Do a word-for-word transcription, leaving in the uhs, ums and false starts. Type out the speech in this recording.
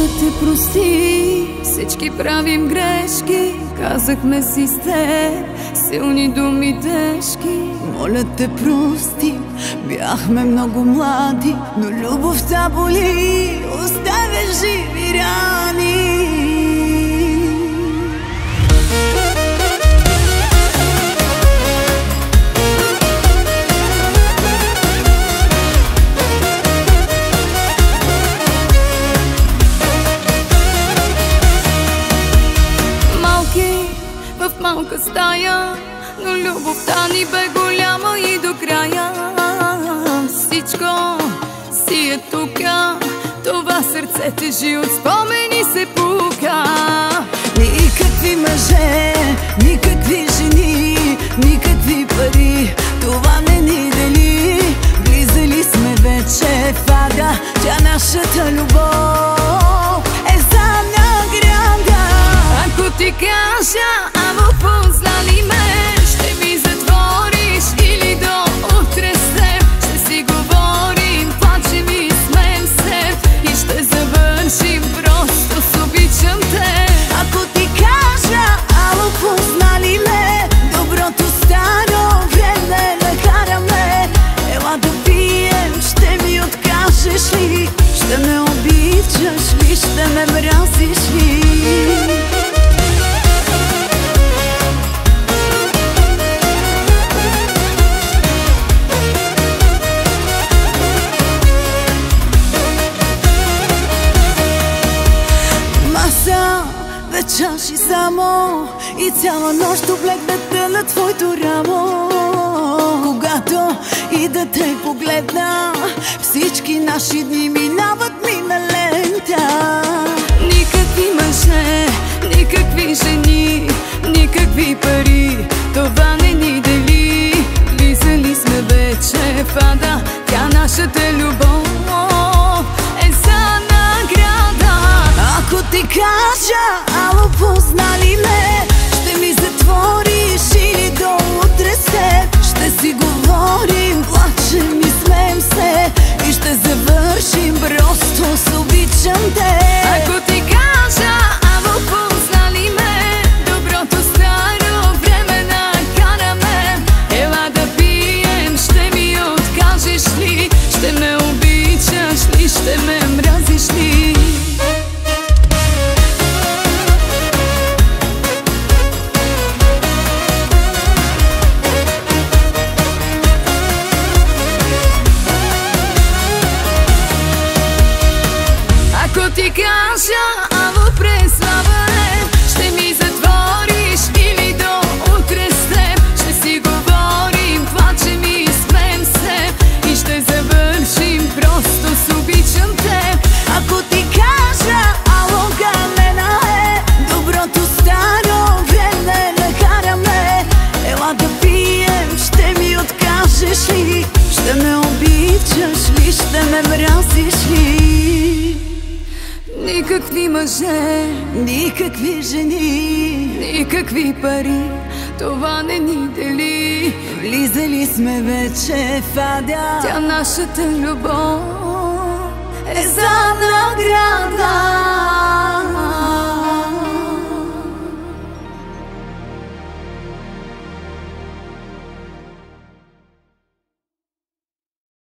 те прости, всички правим грешки. Казахме си с теб силни думи тежки. Моля те прости, бяхме много млади, но любовта боли, оставя живи рани. В малка стая, но любовта ни бе голяма и до края. Всичко си е тука, това сърце тежи от спомени се пука. Никакви мъже, никакви жени, никакви пари, това не ни дели. Влизали сме вече в ада, тя нашата любов е за награда. Ако ти кажа, ама познали ме, ще ми затвориш или до утре с теб. Ще си говорим, плачем и смеем се и ще завършим просто с обичам те. Ако ти кажа, ало познали ме, доброто старо време накараме. Ела да пием, ще ми откажеш ли? Ще ме обичаш ли? Ще ме мразиш ли? Чаши само и цяла нощ облегната на твоето рамо. Когато и да те погледна, всички наши дни минават ми на лента. Никакви мъже, никакви жени, никакви пари, това не ни дели. Влизали сме вече в ада, тя нашата любов е за награда. Ако ти кажа, ало познали ме, ще ми затвориш или до утре с теб. Ще си говорим, плачем и смеем се и ще завършим просто с обичам те. Ако ти кажа, ало познали ме, доброто старо време накараме. Ела да пием, ще ми откажеш ли? Ще ме обичаш ли? Ще ме мразиш ли? Ако ти кажа, ало преслава е, ще ми затвориш или до утре с теб. Ще си говорим, плачем и смеем се и ще завършим просто с обичам те. Ако ти кажа, ало галена е, доброто старо време накараме. Ела да пием, ще ми откажеш ли? Ще ме обичаш ли? Ще ме мразиш ли? Никакви мъже, никакви жени, никакви пари, това не ни дели. Влизали сме вече в ада, тя нашата любов е за награда.